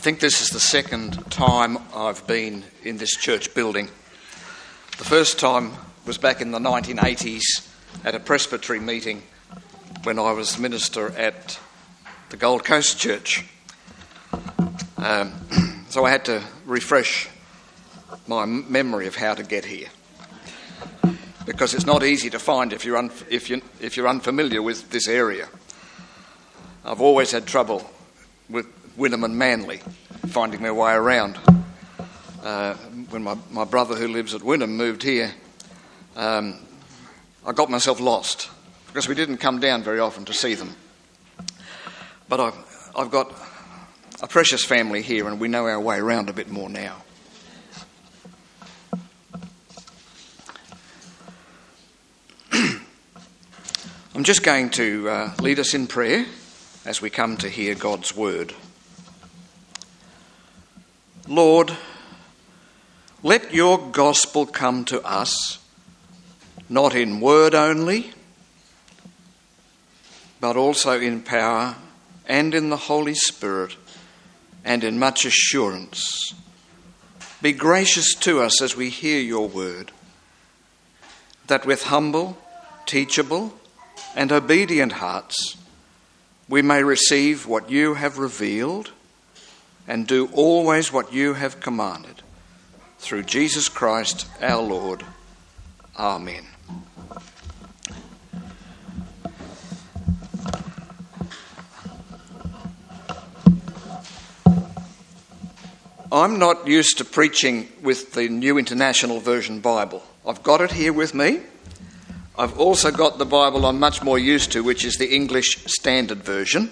think this is the second time I've been in this church building. The first time was back in the 1980s at a presbytery meeting when I was minister at the Gold Coast Church. So I had to refresh my memory of how to get here, because it's not easy to find if you're unfamiliar with this area. I've always had trouble with Wynnum and Manly finding their way around. When my brother, who lives at Wynnum, moved here, I got myself lost because we didn't come down very often to see them. But I've got a precious family here, and we know our way around a bit more now. I'm just going to lead us in prayer as we come to hear God's word. Lord, let your gospel come to us, not in word only, but also in power and in the Holy Spirit and in much assurance. Be gracious to us as we hear your word, that with humble, teachable, and obedient hearts we may receive what you have revealed and do always what you have commanded. Through Jesus Christ our Lord. Amen. I'm not used to preaching with the New International Version Bible. I've got it here with me. I've also got the Bible I'm much more used to, which is the English Standard Version.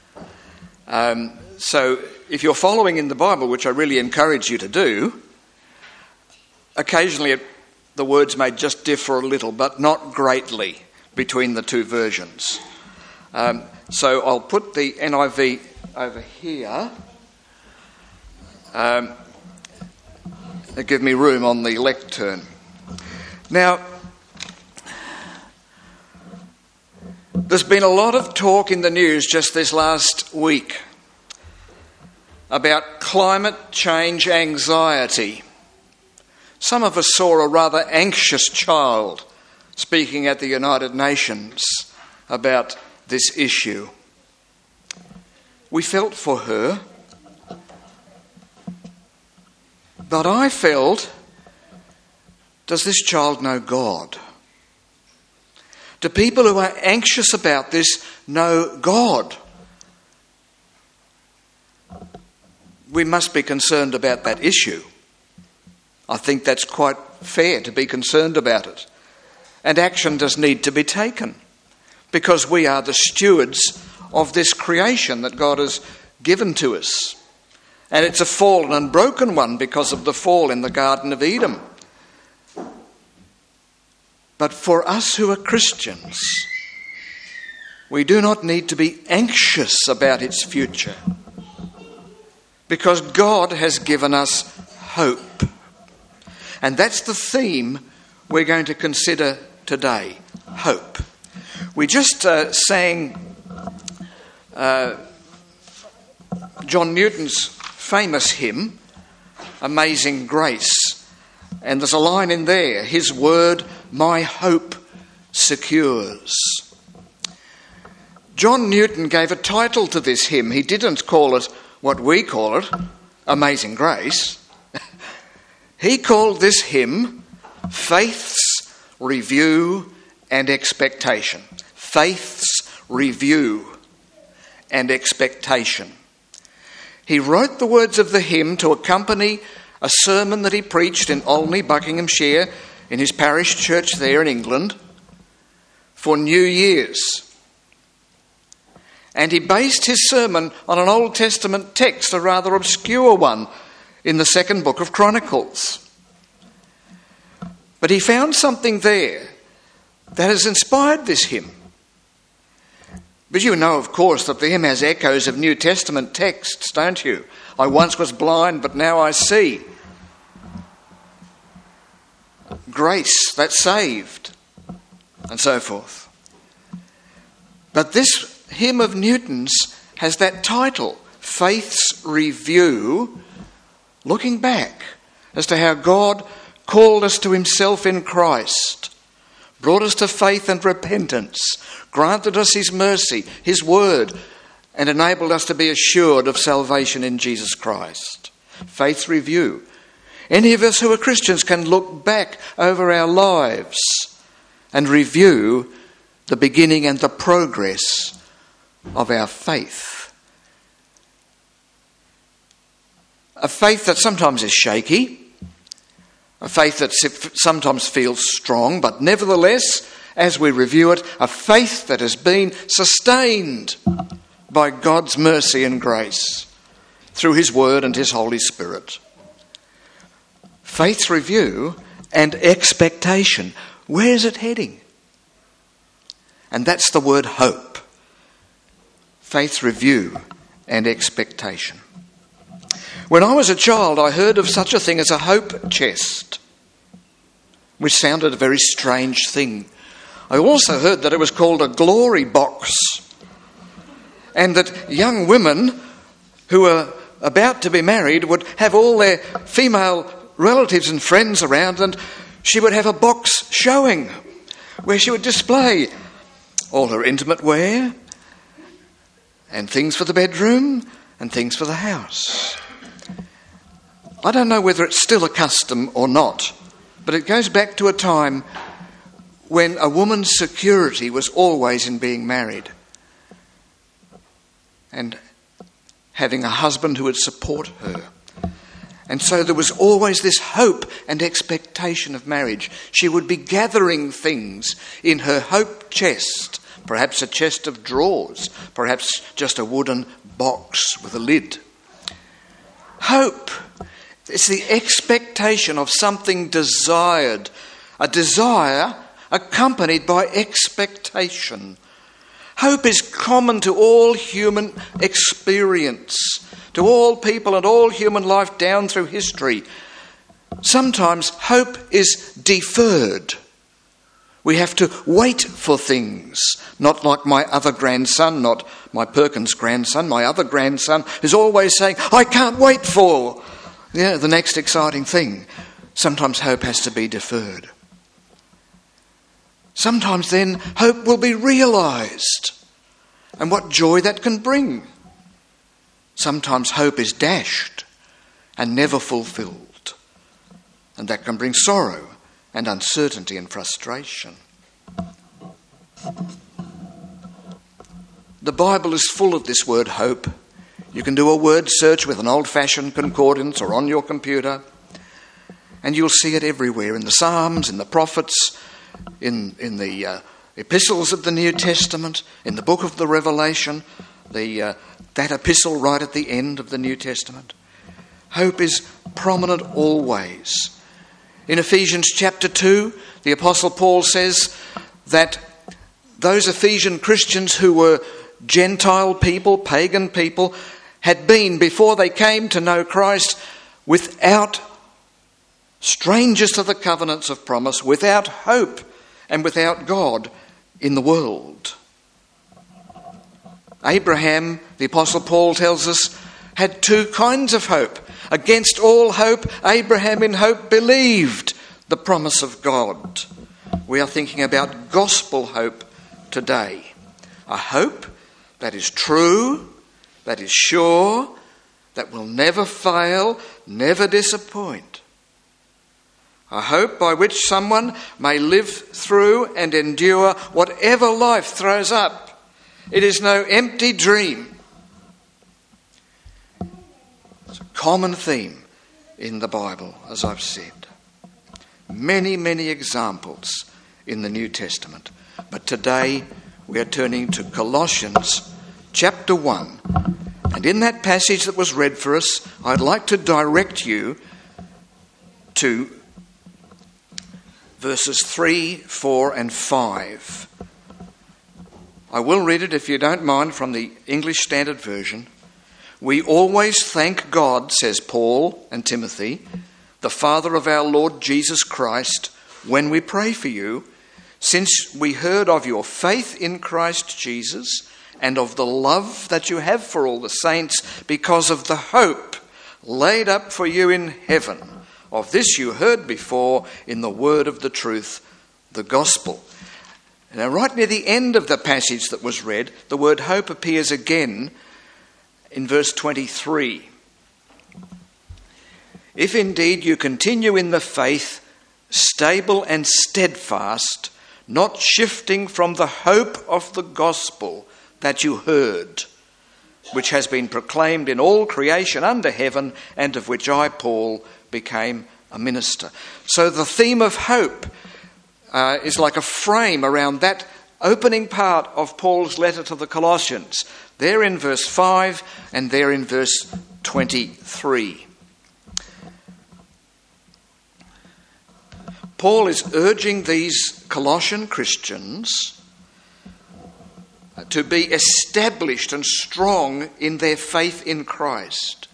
So if you're following in the Bible, which I really encourage you to do, occasionally the words may just differ a little, but not greatly between the two versions. So I'll put the NIV over here. Give me room on the lectern. Now, there's been a lot of talk in the news just this last week about climate change anxiety. Some of us saw a rather anxious child speaking at the United Nations about this issue. We felt for her, but I felt, does this child know God? Do people who are anxious about this know God? We must be concerned about that issue. I think that's quite fair to be concerned about it. And action does need to be taken, because we are the stewards of this creation that God has given to us. And it's a fallen and broken one because of the fall in the Garden of Eden. But for us who are Christians, we do not need to be anxious about its future, because God has given us hope. And that's the theme we're going to consider today, hope. We just sang John Newton's famous hymn, Amazing Grace. And there's a line in there, his word my hope secures. John Newton gave a title to this hymn. He didn't call it what we call it, Amazing Grace. He called this hymn Faith's Review and Expectation. Faith's Review and Expectation. He wrote the words of the hymn to accompany a sermon that he preached in Olney, Buckinghamshire, in his parish church there in England, for New Year's. And he based his sermon on an Old Testament text, a rather obscure one, in the second book of Chronicles. But he found something there that has inspired this hymn. But you know, of course, that the hymn has echoes of New Testament texts, don't you? I once was blind, but now I see. Grace that saved, and so forth. But this hymn of Newton's has that title, Faith's review, looking back as to how God called us to himself in Christ, brought us to faith and repentance, granted us his mercy, his word, and enabled us to be assured of salvation in Jesus Christ. Faith review. Any of us who are Christians can look back over our lives and review the beginning and the progress of our faith. A faith that sometimes is shaky, a faith that sometimes feels strong, but nevertheless, as we review it, a faith that has been sustained by God's mercy and grace through his word and his Holy Spirit. Faith review and expectation. Where is it heading? And that's the word hope. Faith review and expectation. When I was a child, I heard of such a thing as a hope chest, which sounded a very strange thing. I also heard that it was called a glory box, and that young women who were about to be married would have all their female relatives and friends around, and she would have a box showing where she would display all her intimate wear and things for the bedroom and things for the house. I don't know whether it's still a custom or not, but it goes back to a time when a woman's security was always in being married and having a husband who would support her. And so there was always this hope and expectation of marriage. She would be gathering things in her hope chest, perhaps a chest of drawers, perhaps just a wooden box with a lid. Hope. It's the expectation of something desired, a desire accompanied by expectation. Hope is common to all human experience, to all people and all human life down through history. Sometimes hope is deferred. We have to wait for things, not like my other grandson, not my Perkins grandson, my other grandson is always saying, I can't wait for the next exciting thing. Sometimes hope has to be deferred. Sometimes then hope will be realised, and what joy that can bring. Sometimes hope is dashed and never fulfilled, and that can bring sorrow and uncertainty and frustration. The Bible is full of this word hope. You can do a word search with an old-fashioned concordance or on your computer, and you'll see it everywhere, in the Psalms, in the prophets, in the epistles of the New Testament, in the book of the Revelation, that epistle right at the end of the New Testament. Hope is prominent always. In Ephesians chapter 2, the Apostle Paul says that those Ephesian Christians who were Gentile people, pagan people, had been, before they came to know Christ, without, strangers to the covenants of promise, without hope and without God in the world. Abraham, the Apostle Paul tells us, had two kinds of hope. Against all hope, Abraham in hope believed the promise of God. We are thinking about gospel hope today. A hope that is true, that is sure, that will never fail, never disappoint. A hope by which someone may live through and endure whatever life throws up. It is no empty dream. It's a common theme in the Bible, as I've said. Many, many examples in the New Testament. But today we are turning to Colossians chapter 1. And in that passage that was read for us, I'd like to direct you to verses 3, 4 and 5. I will read it, if you don't mind, from the English Standard Version. We always thank God, says Paul and Timothy, the Father of our Lord Jesus Christ, when we pray for you, since we heard of your faith in Christ Jesus and of the love that you have for all the saints, because of the hope laid up for you in heaven. Of this you heard before in the word of the truth, the gospel. Now, right near the end of the passage that was read, the word hope appears again in verse 23. If indeed you continue in the faith, stable and steadfast, not shifting from the hope of the gospel that you heard, which has been proclaimed in all creation under heaven, and of which I, Paul, became a minister. So the theme of hope is like a frame around that opening part of Paul's letter to the Colossians. There in verse 5 and there in verse 23. Paul is urging these Colossian Christians to be established and strong in their faith in Christ.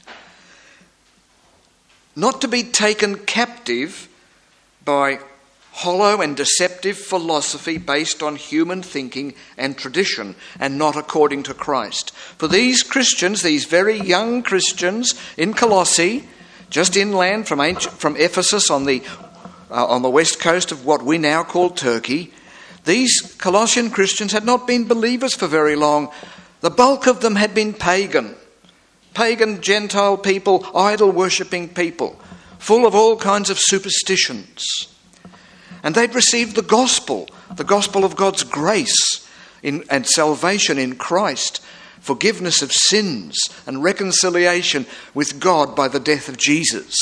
Not to be taken captive by hollow and deceptive philosophy based on human thinking and tradition, and not according to Christ. For these Christians, these very young Christians in Colossae, just inland from Ephesus on the west coast of what we now call Turkey, these Colossian Christians had not been believers for very long. The bulk of them had been pagan Gentile people, idol-worshipping people, full of all kinds of superstitions. And they'd received the gospel of God's grace and salvation in Christ, forgiveness of sins and reconciliation with God by the death of Jesus.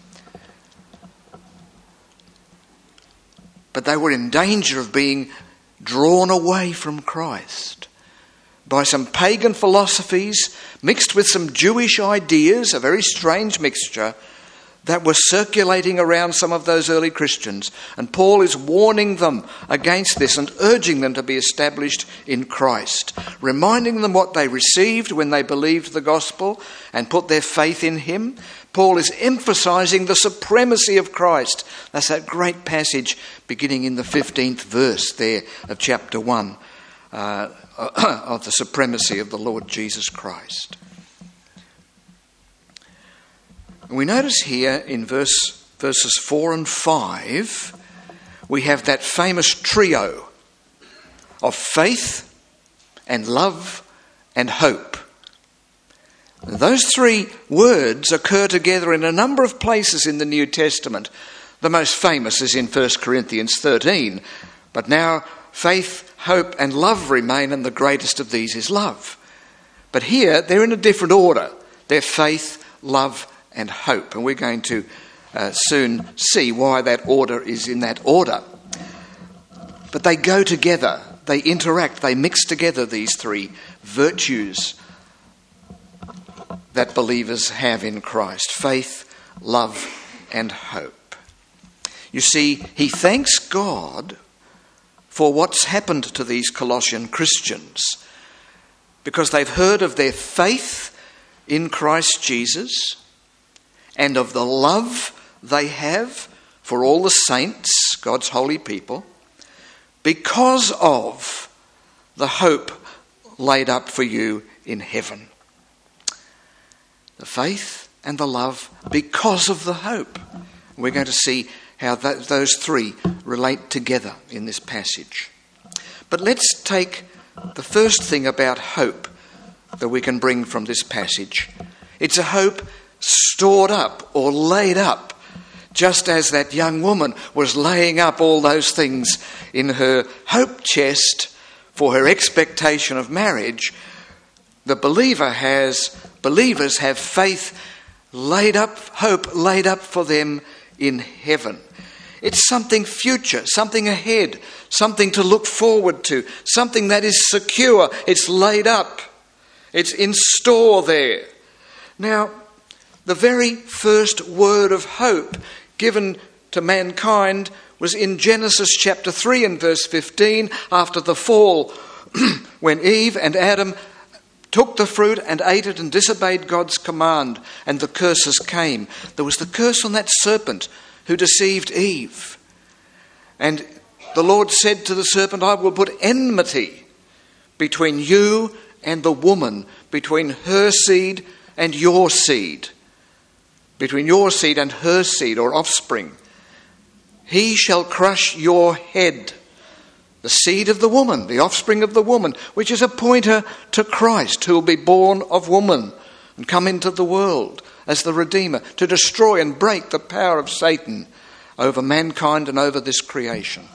But they were in danger of being drawn away from Christ by some pagan philosophies mixed with some Jewish ideas, a very strange mixture, that were circulating around some of those early Christians. And Paul is warning them against this and urging them to be established in Christ, reminding them what they received when they believed the gospel and put their faith in him. Paul is emphasizing the supremacy of Christ. That's that great passage beginning in the 15th verse there of chapter 1 of the supremacy of the Lord Jesus Christ. We notice here in verses 4 and 5, we have that famous trio of faith and love and hope. Those three words occur together in a number of places in the New Testament. The most famous is in 1 Corinthians 13. But now faith, hope and love remain, and the greatest of these is love. But here they're in a different order. They're faith, love and hope. And we're going to soon see why that order is in that order. But they go together. They interact. They mix together, these three virtues that believers have in Christ: faith, love and hope. You see, he thanks God for what's happened to these Colossian Christians, because they've heard of their faith in Christ Jesus and of the love they have for all the saints, God's holy people, because of the hope laid up for you in heaven. The faith and the love because of the hope. We're going to see how those three relate together in this passage. But let's take the first thing about hope that we can bring from this passage. It's a hope stored up or laid up, just as that young woman was laying up all those things in her hope chest for her expectation of marriage. The believers have faith laid up, hope laid up for them in heaven. It's something future, something ahead, something to look forward to, something that is secure. It's laid up. It's in store there. Now, the very first word of hope given to mankind was in Genesis chapter 3 and verse 15, after the fall, when Eve and Adam took the fruit and ate it and disobeyed God's command, and the curses came. There was the curse on that serpent who deceived Eve. And the Lord said to the serpent, I will put enmity between you and the woman, between her seed and your seed, between your seed and her seed or offspring. He shall crush your head, the seed of the woman, the offspring of the woman, which is a pointer to Christ, who will be born of woman and come into the world as the Redeemer to destroy and break the power of Satan over mankind and over this creation.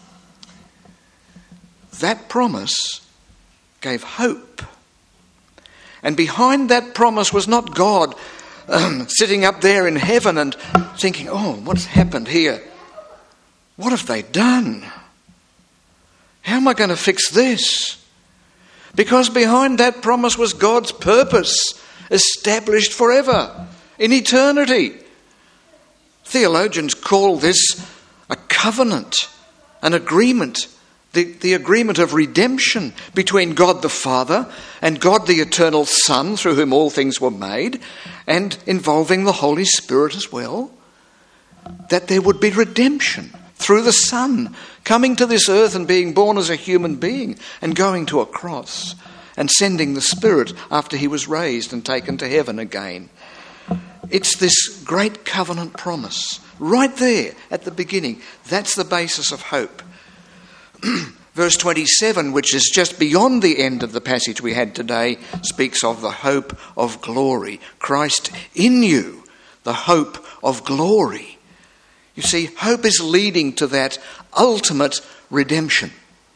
That promise gave hope. And behind that promise was not God sitting up there in heaven and thinking, oh, what's happened here? What have they done? How am I going to fix this? Because behind that promise was God's purpose, established forever, in eternity. Theologians call this a covenant, an agreement, the agreement of redemption between God the Father and God the eternal Son, through whom all things were made, and involving the Holy Spirit as well. That there would be redemption through the Son coming to this earth and being born as a human being and going to a cross and sending the Spirit after he was raised and taken to heaven again. It's this great covenant promise right there at the beginning. That's the basis of hope. Verse 27, which is just beyond the end of the passage we had today, speaks of the hope of glory. Christ in you, the hope of glory. You see, hope is leading to that ultimate redemption.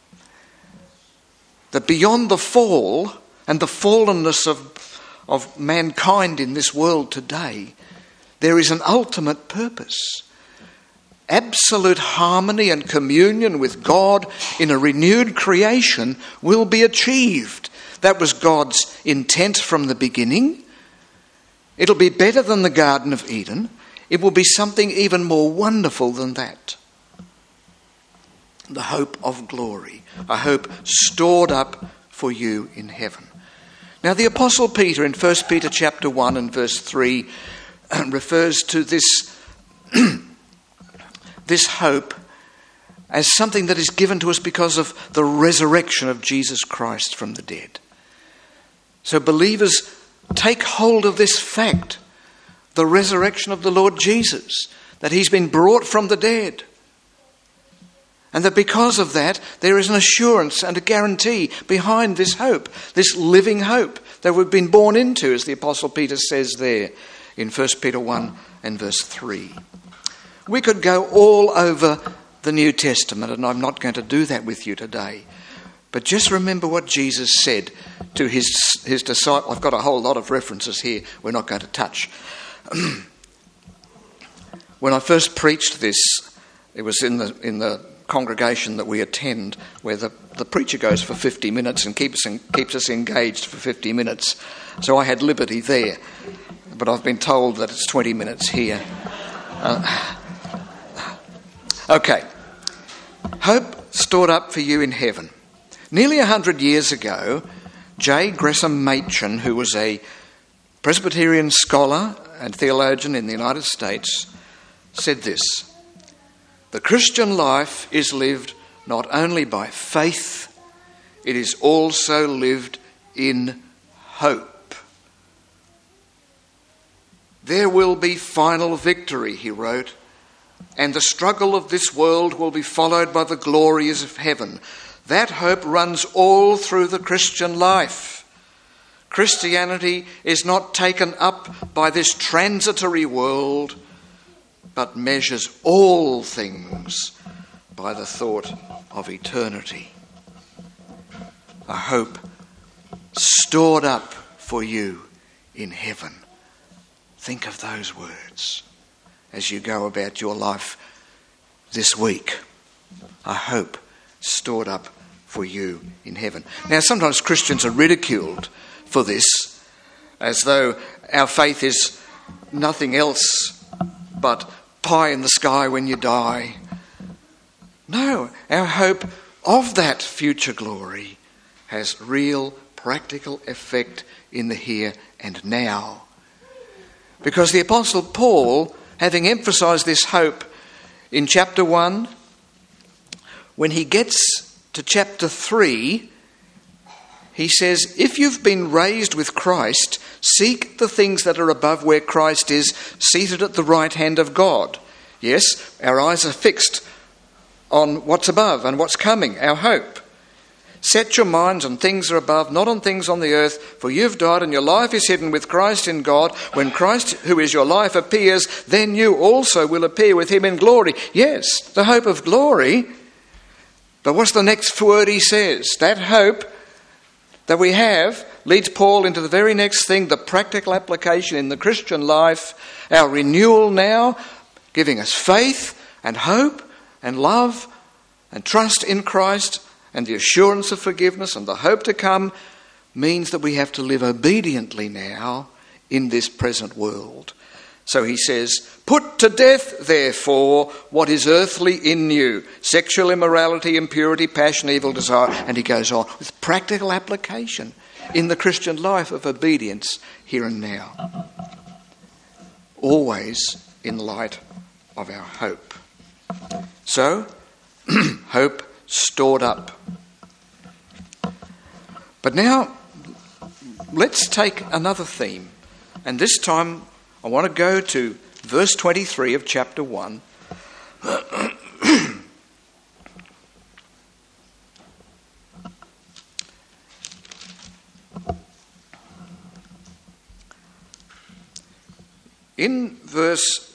That beyond the fall and the fallenness of mankind in this world today, there is an ultimate purpose. Absolute harmony and communion with God in a renewed creation will be achieved. That was God's intent from the beginning. It'll be better than the Garden of Eden. It will be something even more wonderful than that. The hope of glory, a hope stored up for you in heaven. Now the Apostle Peter in 1 Peter chapter 1 and verse 3 refers to this this hope as something that is given to us because of the resurrection of Jesus Christ from the dead. So believers, take hold of this fact, the resurrection of the Lord Jesus, that he's been brought from the dead. And that because of that, there is an assurance and a guarantee behind this hope, this living hope that we've been born into, as the Apostle Peter says there in 1 Peter 1 and verse 3. We could go all over the New Testament, and I'm not going to do that with you today. But just remember what Jesus said to his disciples. I've got a whole lot of references here we're not going to touch. When I first preached this, it was in the congregation that we attend, where the preacher goes for 50 minutes and keeps us engaged for 50 minutes. So I had liberty there, but I've been told that it's 20 minutes here. Okay. Hope stored up for you in heaven. Nearly 100 years ago, J. Gresham Machen, who was a Presbyterian scholar and theologian in the United States, said this: "The Christian life is lived not only by faith, it is also lived in hope. There will be final victory," he wrote, "and the struggle of this world will be followed by the glories of heaven. That hope runs all through the Christian life. Christianity is not taken up by this transitory world, but measures all things by the thought of eternity." A hope stored up for you in heaven. Think of those words as you go about your life this week. A hope stored up for you in heaven. Now, sometimes Christians are ridiculed for this, as though our faith is nothing else but pie in the sky when you die. No, our hope of that future glory has real practical effect in the here and now. Because the Apostle Paul, having emphasised this hope in chapter 1, when he gets to chapter 3, he says, if you've been raised with Christ, seek the things that are above where Christ is, seated at the right hand of God. Yes, our eyes are fixed on what's above and what's coming, our hope. Set your minds on things that are above, not on things on the earth, for you've died and your life is hidden with Christ in God. When Christ, who is your life, appears, then you also will appear with him in glory. Yes, the hope of glory. But what's the next word he says? That hope that we have leads Paul into the very next thing, the practical application in the Christian life, our renewal now, giving us faith and hope and love and trust in Christ, and the assurance of forgiveness and the hope to come, means that we have to live obediently now in this present world. So he says, put to death, therefore, what is earthly in you, sexual immorality, impurity, passion, evil desire. And he goes on with practical application in the Christian life of obedience here and now. Always in light of our hope. So, hope stored up. But now, let's take another theme. And this time, I want to go to verse 23 of chapter 1. In verse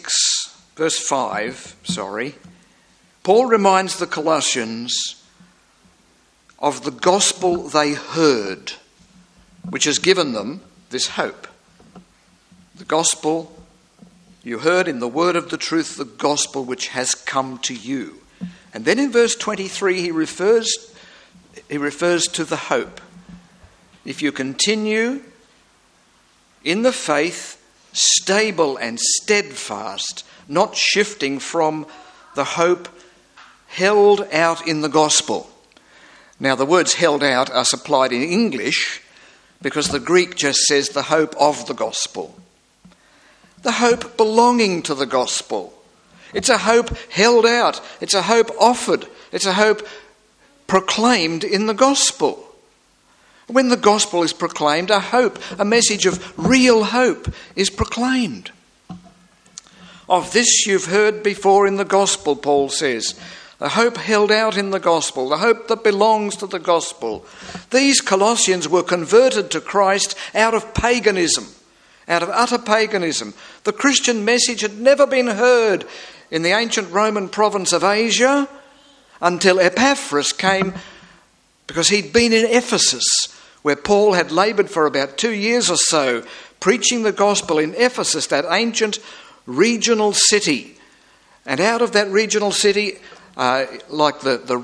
5, Paul reminds the Colossians of the gospel they heard, which has given them this hope. The gospel you heard in the word of the truth, the gospel which has come to you. And then in verse 23 he refers to the hope. If you continue in the faith, stable and steadfast, not shifting from the hope held out in the gospel. Now the words held out are supplied in English because the Greek just says the hope of the gospel. The hope belonging to the gospel. It's a hope held out. It's a hope offered. It's a hope proclaimed in the gospel. When the gospel is proclaimed, a hope, a message of real hope is proclaimed. Of this you've heard before in the gospel, Paul says. The hope held out in the gospel, the hope that belongs to the gospel. These Colossians were converted to Christ out of paganism, out of utter paganism. The Christian message had never been heard in the ancient Roman province of Asia until Epaphras came, because he'd been in Ephesus, where Paul had laboured for about 2 years or so, preaching the gospel in Ephesus, that ancient regional city. And out of that regional city, like the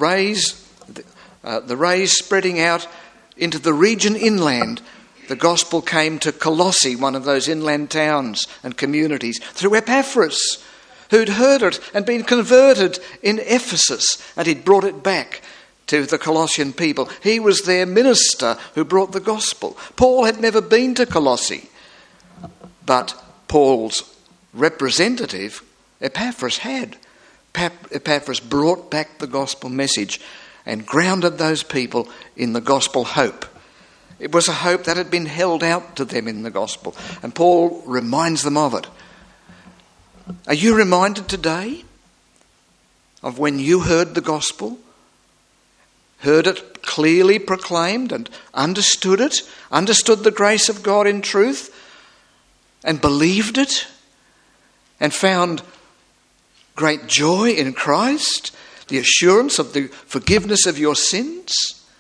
rays spreading out into the region inland, the gospel came to Colossae, one of those inland towns and communities, through Epaphras, who'd heard it and been converted in Ephesus, and he'd brought it back to the Colossian people. He was their minister who brought the gospel. Paul had never been to Colossae, but Paul's representative, Epaphras, had. Epaphras brought back the gospel message and grounded those people in the gospel hope. It was a hope that had been held out to them in the gospel, and Paul reminds them of it. Are you reminded today of when you heard the gospel, heard it clearly proclaimed and understood it, understood the grace of God in truth, and believed it, and found great joy in Christ, the assurance of the forgiveness of your sins?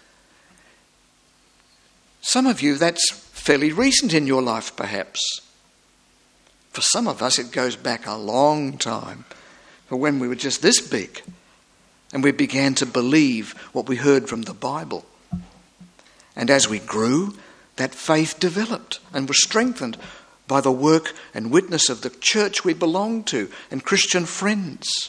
Some of you, that's fairly recent in your life, perhaps. For some of us, it goes back a long time, for when we were just this big and we began to believe what we heard from the Bible. And as we grew, that faith developed and was strengthened by the work and witness of the church we belonged to and Christian friends.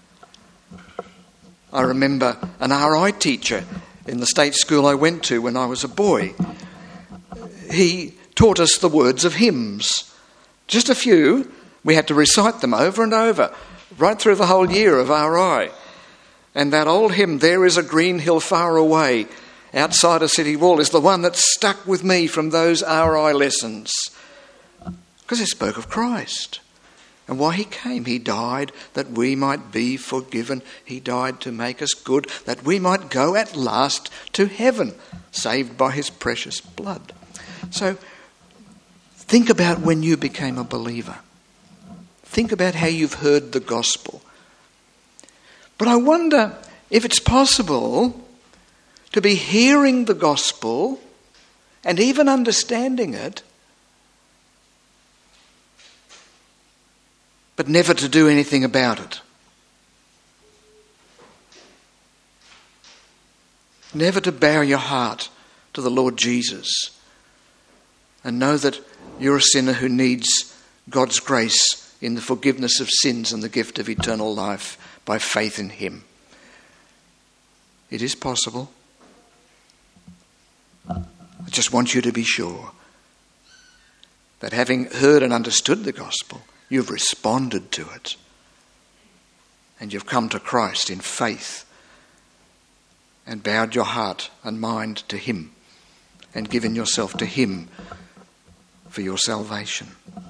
I remember an RI teacher in the state school I went to when I was a boy. He taught us the words of hymns. Just a few. We had to recite them over and over, right through the whole year of RI. And that old hymn, "There is a green hill far away," outside a city wall is the one that stuck with me from those RI lessons. Because it spoke of Christ and why he came. He died that we might be forgiven. He died to make us good, that we might go at last to heaven, saved by his precious blood. So think about when you became a believer. Think about how you've heard the gospel. But I wonder if it's possible to be hearing the gospel and even understanding it, but never to do anything about it. Never to bow your heart to the Lord Jesus and know that you're a sinner who needs God's grace in the forgiveness of sins and the gift of eternal life by faith in him. It is possible. I just want you to be sure that having heard and understood the gospel, you've responded to it and you've come to Christ in faith and bowed your heart and mind to him and given yourself to him for your salvation.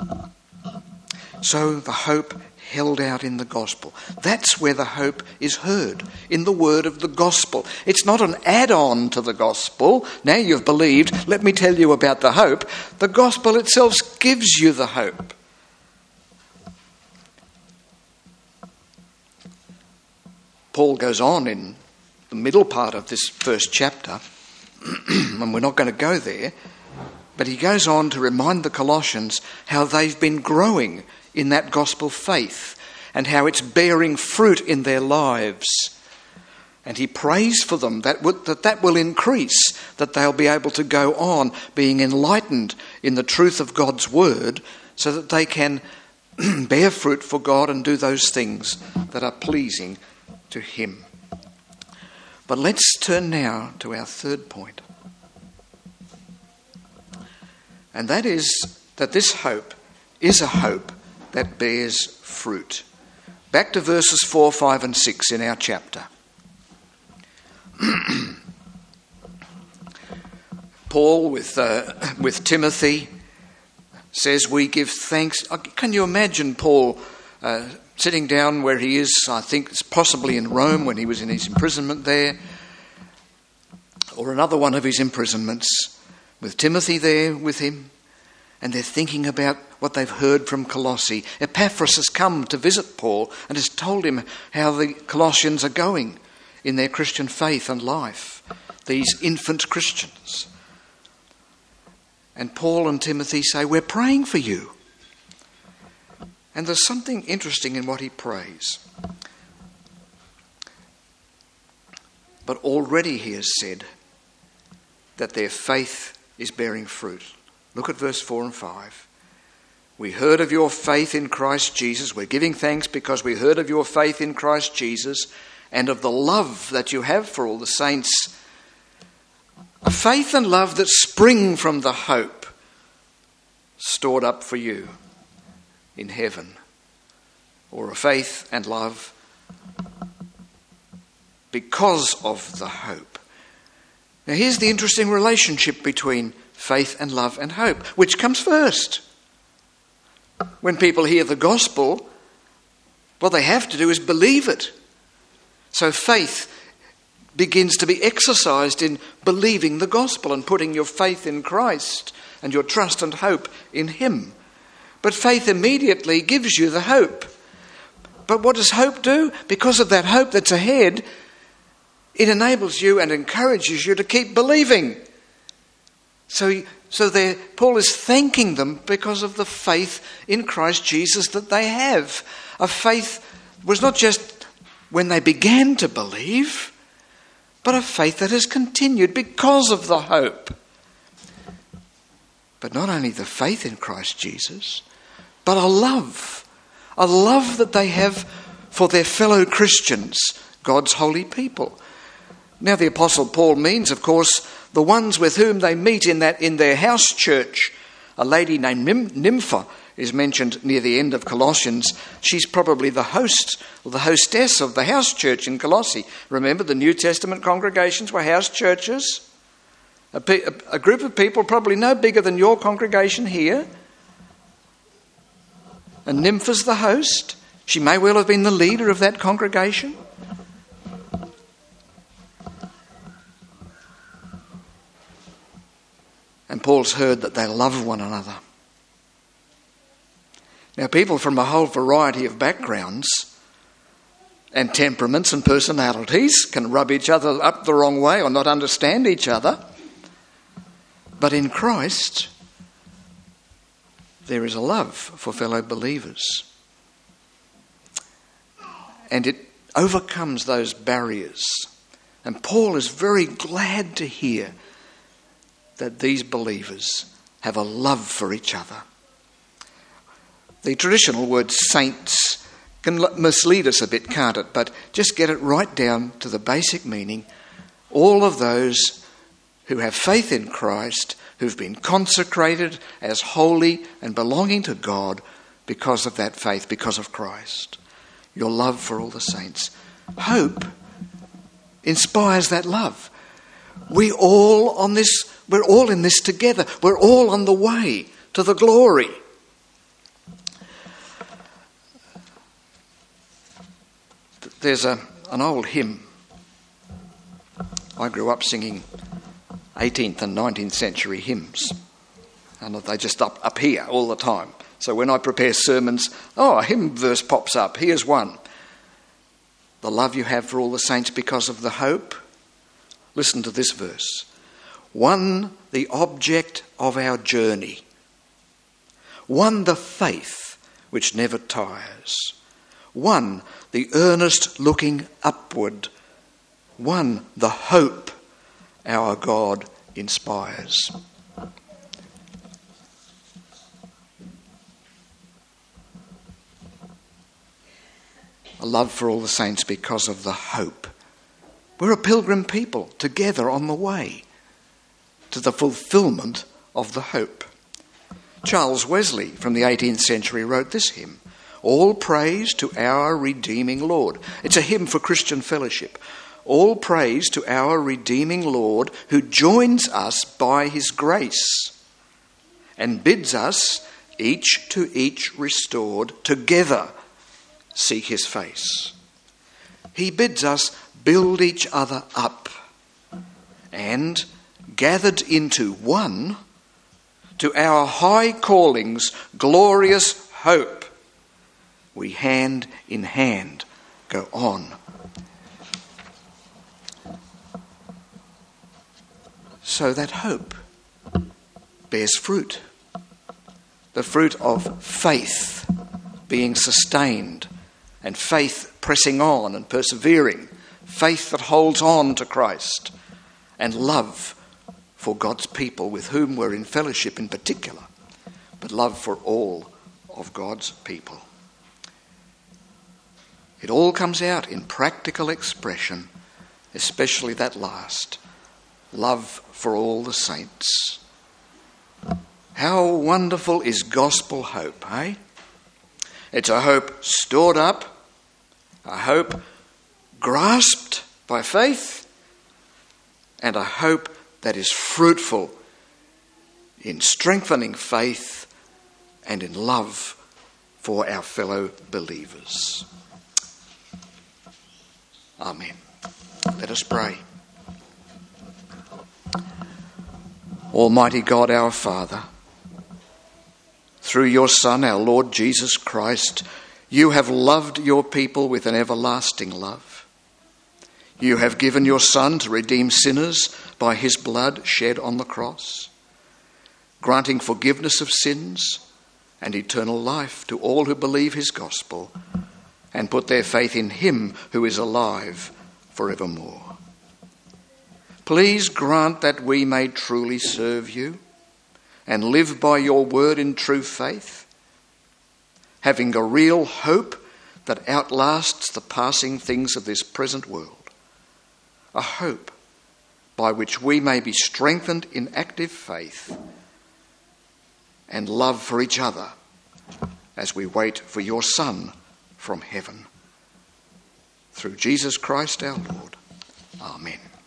So the hope held out in the gospel. That's where the hope is heard, in the word of the gospel. It's not an add-on to the gospel. Now you've believed, let me tell you about the hope. The gospel itself gives you the hope. Paul goes on in the middle part of this first chapter, and we're not going to go there, but he goes on to remind the Colossians how they've been growing in that gospel faith and how it's bearing fruit in their lives. And he prays for them that will increase, that they'll be able to go on being enlightened in the truth of God's word so that they can bear fruit for God and do those things that are pleasing to him. But let's turn now to our third point. And that is that this hope is a hope that bears fruit. Back to verses 4, 5 and 6 in our chapter. Paul with Timothy says we give thanks. Can you imagine Paul sitting down where he is? I think it's possibly in Rome when he was in his imprisonment there, or another one of his imprisonments, with Timothy there with him. And they're thinking about what they've heard from Colossae. Epaphras has come to visit Paul and has told him how the Colossians are going in their Christian faith and life, these infant Christians. And Paul and Timothy say, we're praying for you. And there's something interesting in what he prays. But already he has said that their faith is bearing fruit. Look at verse 4 and 5. We heard of your faith in Christ Jesus. We're giving thanks because we heard of your faith in Christ Jesus and of the love that you have for all the saints. A faith and love that spring from the hope stored up for you in heaven. Or a faith and love because of the hope. Now here's the interesting relationship between faith and love and hope. Which comes first? When people hear the gospel, what they have to do is believe it. So faith begins to be exercised in believing the gospel and putting your faith in Christ and your trust and hope in him. But faith immediately gives you the hope. But what does hope do? Because of that hope that's ahead, it enables you and encourages you to keep believing. So there, Paul is thanking them because of the faith in Christ Jesus that they have. A faith was not just when they began to believe, but a faith that has continued because of the hope. But not only the faith in Christ Jesus, but a love that they have for their fellow Christians, God's holy people. Now the Apostle Paul means, of course, the ones with whom they meet in their house church. A lady named Nympha is mentioned near the end of Colossians. She's probably the host or the hostess of the house church in Colossae. Remember, the New Testament congregations were house churches. A group of people probably no bigger than your congregation here. And Nympha's the host. She may well have been the leader of that congregation. And Paul's heard that they love one another. Now, people from a whole variety of backgrounds and temperaments and personalities can rub each other up the wrong way or not understand each other. But in Christ, there is a love for fellow believers. And it overcomes those barriers. And Paul is very glad to hear that these believers have a love for each other. The traditional word saints can mislead us a bit, can't it? But just get it right down to the basic meaning. All of those who have faith in Christ, who've been consecrated as holy and belonging to God because of that faith, because of Christ. Your love for all the saints. Hope inspires that love. We're all in this together. We're all on the way to the glory. There's an old hymn. I grew up singing 18th and 19th century hymns. And they're just up here all the time. So when I prepare sermons, a hymn verse pops up. Here's one. The love you have for all the saints because of the hope. Listen to this verse. One, the object of our journey. One, the faith which never tires. One, the earnest looking upward. One, the hope our God inspires. A love for all the saints because of the hope. We're a pilgrim people together on the way to the fulfilment of the hope. Charles Wesley from the 18th century wrote this hymn. All praise to our redeeming Lord. It's a hymn for Christian fellowship. All praise to our redeeming Lord who joins us by his grace and bids us, each to each restored, together seek his face. He bids us build each other up and, gathered into one, to our high calling's glorious hope, we hand in hand go on. So that hope bears fruit. The fruit of faith being sustained and faith pressing on and persevering. Faith that holds on to Christ and love for God's people with whom we're in fellowship in particular, but love for all of God's people. It all comes out in practical expression, especially that last, love for all the saints. How wonderful is gospel hope, eh? It's a hope stored up, a hope grasped by faith, and a hope that is fruitful in strengthening faith and in love for our fellow believers. Amen. Let us pray. Almighty God, our Father, through your Son, our Lord Jesus Christ, you have loved your people with an everlasting love. You have given your Son to redeem sinners by his blood shed on the cross, granting forgiveness of sins and eternal life to all who believe his gospel and put their faith in him who is alive forevermore. Please grant that we may truly serve you and live by your word in true faith, having a real hope that outlasts the passing things of this present world, a hope by which we may be strengthened in active faith and love for each other as we wait for your Son from heaven. Through Jesus Christ our Lord. Amen.